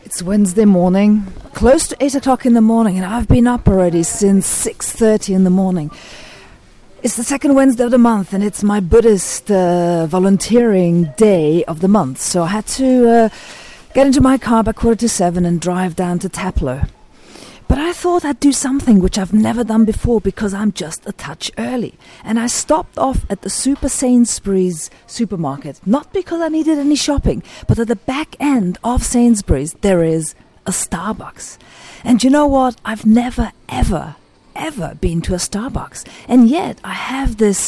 It's Wednesday morning, close to 8 o'clock in the morning, and I've been up already since 6:30 in the morning. It's the second Wednesday of the month, and it's my Buddhist volunteering day of the month. So I had to get into my car by 6:45 and drive down to Taplow. But I thought I'd do something which I've never done before because I'm just a touch early. And I stopped off at the Super Sainsbury's supermarket, not because I needed any shopping, but at the back end of Sainsbury's there is a Starbucks. And you know what? I've never, ever been to a Starbucks. And yet I have this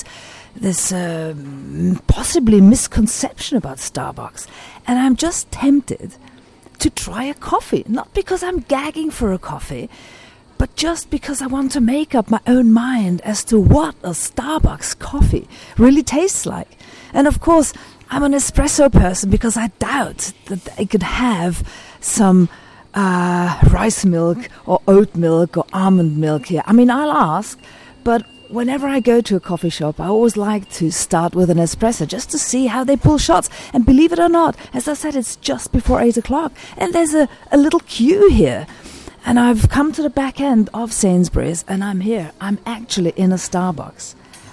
possibly misconception about Starbucks. And I'm just tempted to try a coffee, not because I'm gagging for a coffee, but just because I want to make up my own mind as to what a Starbucks coffee really tastes like. And of course, I'm an espresso person because I doubt that I could have some rice milk or oat milk or almond milk here. I mean, I'll ask, but whenever I go to a coffee shop, I always like to start with an espresso just to see how they pull shots. And believe it or not, as I said, it's just before 8 o'clock. And there's a little queue here. And I've come to the back end of Sainsbury's and I'm here. I'm actually in a Starbucks.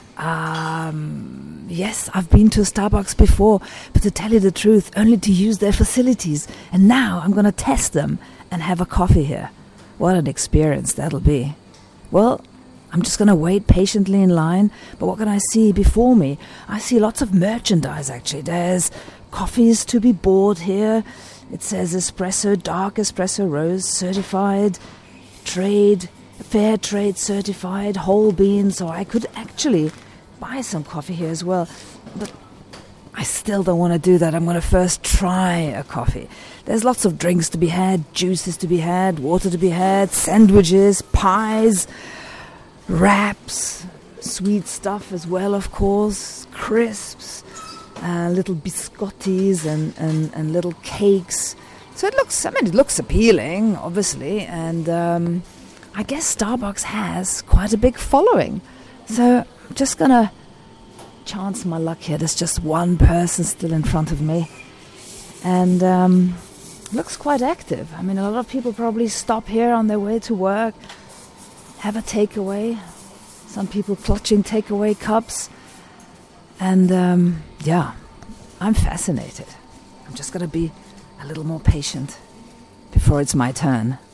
Yes, I've been to a Starbucks before, but to tell you the truth, only to use their facilities. And now I'm going to test them and have a coffee here. What an experience that'll be. Well, I'm just going to wait patiently in line. But what can I see before me? I see lots of merchandise, actually. There's coffees to be bought here. It says espresso, dark espresso rose, certified, fair trade certified, whole beans. So I could actually buy some coffee here as well. But I still don't want to do that. I'm going to first try a coffee. There's lots of drinks to be had, juices to be had, water to be had, sandwiches, pies, wraps, sweet stuff as well, of course, crisps, little biscottis and little cakes. So it looks appealing, obviously, and I guess Starbucks has quite a big following. So I'm just going to chance my luck here. There's just one person still in front of me, and looks quite active. I mean, a lot of people probably stop here on their way to work, have a takeaway. Some people clutching takeaway cups. And I'm fascinated. I'm just going to be a little more patient before it's my turn.